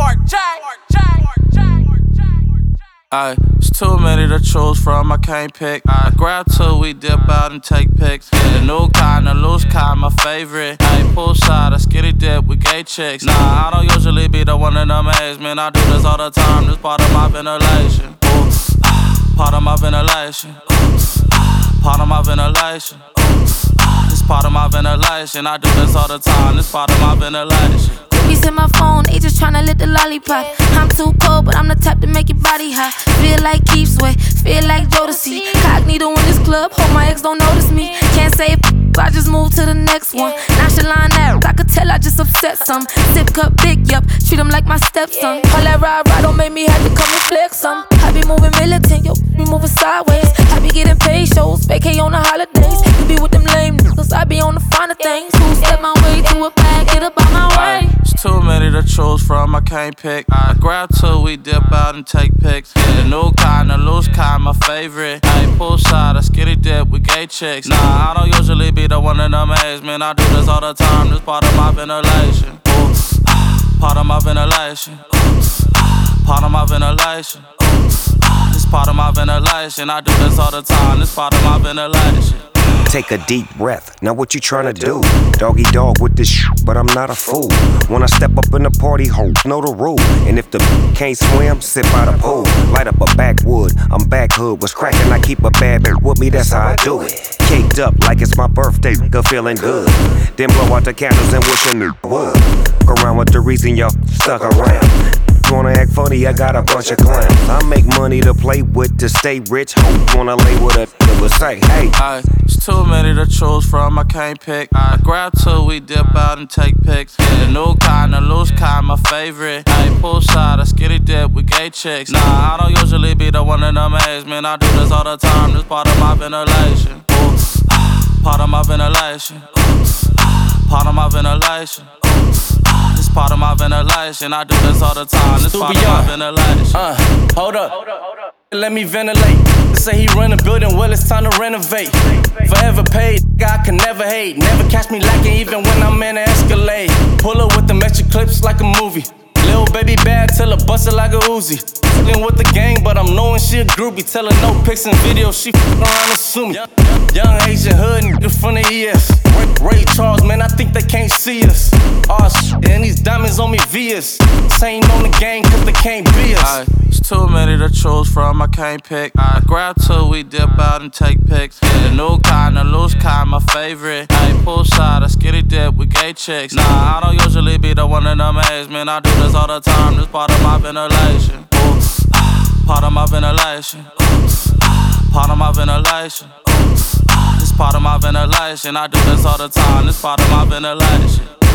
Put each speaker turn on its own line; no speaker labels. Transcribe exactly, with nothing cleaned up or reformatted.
Ay, it's too many to choose from, I can't pick. I grab two, we dip out and take pics. The new kind, the loose kind, my favorite. Ay, poolside, I skitty dip with gay chicks. Nah, I don't usually be the one in the maze, man. I do this all the time, this part of my ventilation. Ooh, ah, part of my ventilation. Ooh, ah, part of my ventilation. Ooh, ah, this part of my ventilation. I do this all the time, this part of my ventilation.
Babies in my phone, they just tryna lit the lollipop. I'm too cold, but I'm the type to make your body hot. Feel like Keith Sweat, feel like Jodeci. Cognito in this club, hope my ex don't notice me. Can't say it, I just move to the next one. Nonchalant out, I could tell I just upset some. Sip cup big, yup, treat him like my stepson. All that ride, ride don't make me have to come and flex some. I be moving militant, yo, be moving sideways. I be getting paid shows, vacay on the holidays. You be with them lame niggas, I be on the finer things. Two step my way to a bag, get up on my way.
It's too many to choose from, I can't pick. I grab two, we dip out and take pics. The new kind, the loose kind, my favorite. I ain't poolside, I skitty dip with gay chicks. Nah, I don't usually be the one in the maze, man. I do this all the time, this part of my ventilation. Ooh, ah, part of my ventilation. Ooh, ah, part of my ventilation. Ooh, ah, this part of my ventilation. I do this all the time, this part of my ventilation.
Take a deep breath, now what you tryna do? Doggy dog with this shit, but I'm not a fool. When I step up in the party, hoes know the rule. And if the can't swim, sit by the pool. Light up a backwood, I'm back hood. What's crackin', I keep a bad bitch with me, that's how I do it. Caked up like it's my birthday, nigga feeling good. Then blow out the candles and wish a nigga would. Fuck around with the reason y'all stuck around. Wanna act funny, I got a bunch of clowns. I make money to play with, to stay rich. Hope wanna lay with a nigga, say, hey.
Ay, it's too many to choose from, I can't pick. I grab two, we dip out and take pics. The new kind, the loose kind, my favorite. I ain't poolside, I skitty dip with gay chicks. Nah, I don't usually be the one in the maze, man. I do this all the time, this part of my ventilation. Ooh, ah, part of my ventilation. Ooh, ah, part of my ventilation. Ooh, ah, this part of my ventilation. I do this all the time, this part of my ventilation.
Uh, hold up, let me ventilate. Say he run a building, well it's time to renovate. Forever paid, I can never hate. Never catch me lacking even when I'm in an Escalade. Pull up with the extra clips like a movie. Little baby bad till her bust it like a Uzi. Fucking with the gang, but I'm knowing she a groupie. Tell her no pics and videos, she fucking around and sue me. Young Asian hood nigga from the E S. Ray, Ray Charles, man, I think they can't see us. Oh shit, and these diamonds on me Vias. Saying on the gang cause they can't be us.
Ay, it's too many to choose from, I can't pick. I grab two, we dip out and take pics. The new kind, the loose kind, my favorite. I ain't poolside, I skitty dip with gay chicks. Nah, I don't usually be the one in the maze, man. I do this all the time, this part of my ventilation. Ooh, ah, part of my ventilation. Ooh, ah, part of my ventilation. Ooh, ah, this part of my ventilation. I do this all the time, this part of my ventilation.